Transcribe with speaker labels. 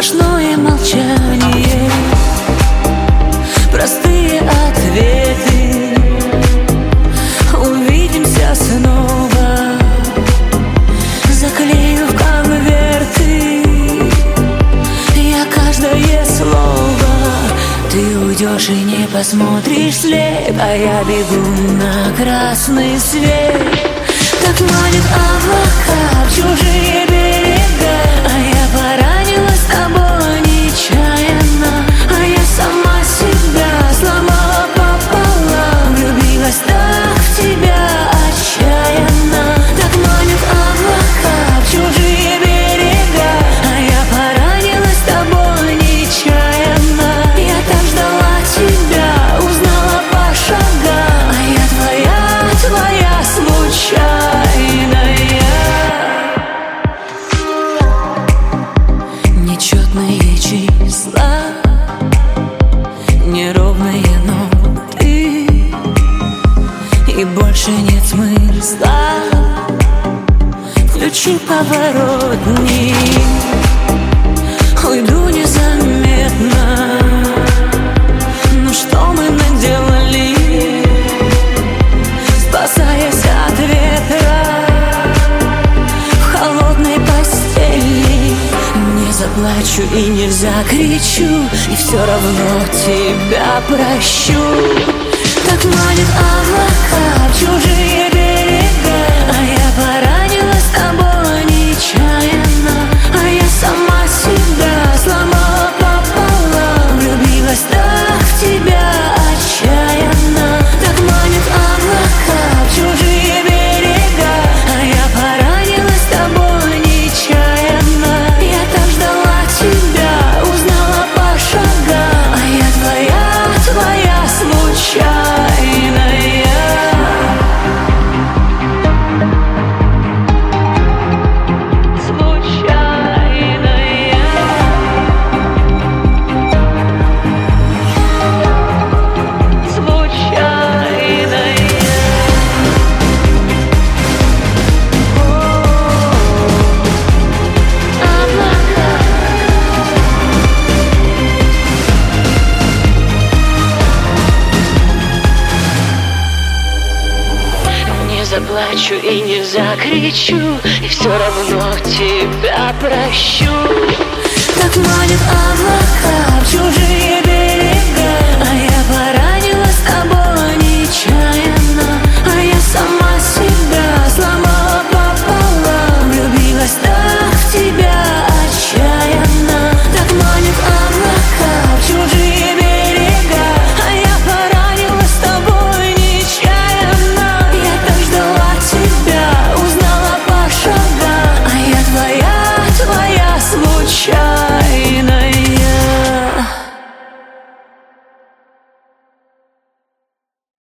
Speaker 1: сплошное молчание, простые ответы. Увидимся снова, заклею в конверты я каждое слово. Ты уйдешь и не посмотришь вслед, а я бегу на красный свет. Так манит облака в чужие берега, а я поранилась с тобой нечаянно, а я сама себя сломала пополам, влюбилась так в тебя отчаянно. Так манит облака в чужие берега, а я поранилась с тобой нечаянно. Я так ждала тебя, узнала по шагам, а я твоя случайная. Нечетные числа, неровные ноты, и больше нет смысла. Включи поворотник, уйду незаметно. Ну что мы наделали, спасаясь от ветра в холодной постели? Не заплачу и не закричу, и все равно тебя прощу. Так манит облака в чужие берега, а я поранилась с тобой нечаянно, а я сама себя сломала пополам, влюбилась так в тебя отчаянно. Так манит облака в чужие берега, а я поранилась с тобой нечаянно. Я так ждала тебя, узнала по шагам, а я твоя случайная. Заплачу и не закричу, и все равно тебя прощу. Так манит облака в чужие